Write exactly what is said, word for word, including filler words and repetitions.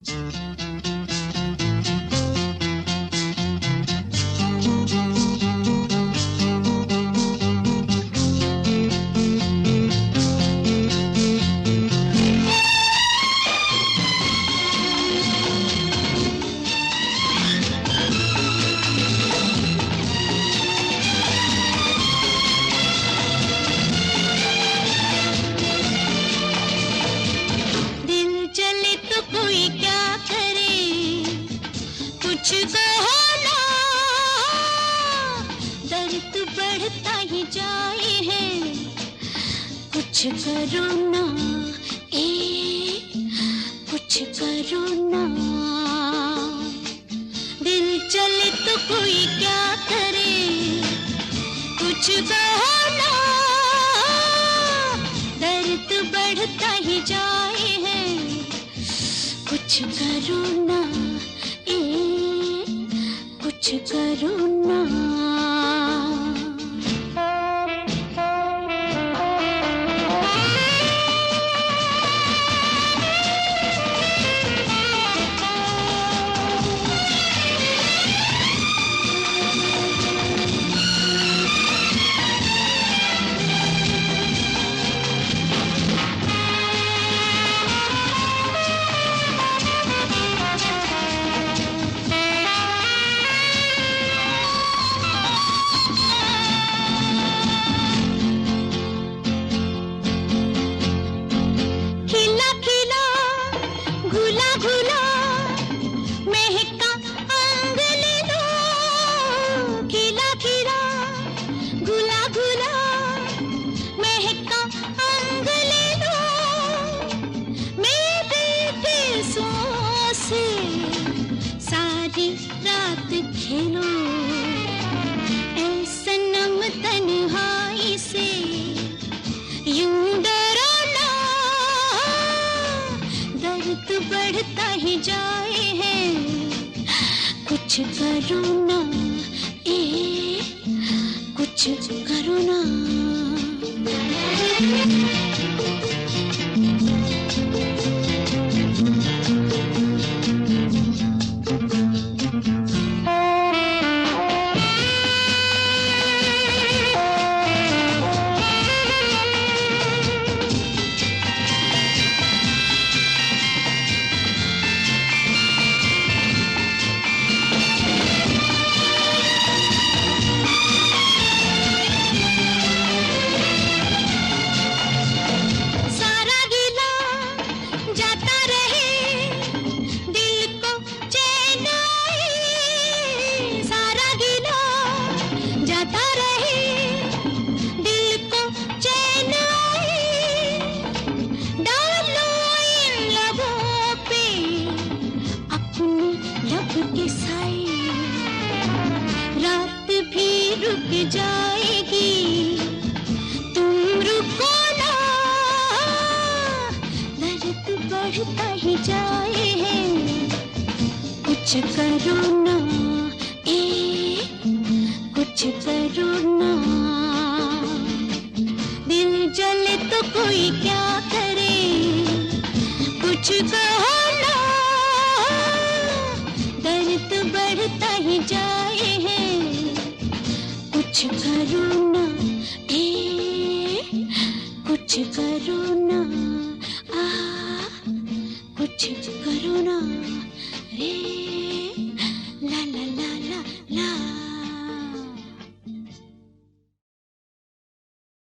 कुछ कहो ना, दर्द बढ़ता ही जाए है, कुछ करो ना, ए कुछ करो ना। दिल चले तो कोई क्या करे, कुछ कहो ना, दर्द बढ़ता ही जाए है, कुछ करो ना, ए कुछ करो ना। सारी रात खेलो ऐ सनम तन्हाई से, यूं डरो ना, दर्द बढ़ता ही जाए है, कुछ करो ना, ए कुछ करो ना। रात भी रुक जाएगी, तुम रुको ना, दर्द बढ़ता ही जाए है, कुछ करो ना, ए कुछ करो ना। दिल जले तो कोई क्या करे, कुछ कहो ना, दर्द बढ़ता ही जाए है, कुछ करो ना, ए कुछ करो ना, आ कुछ करो ना, रे ला ला ला ला ला।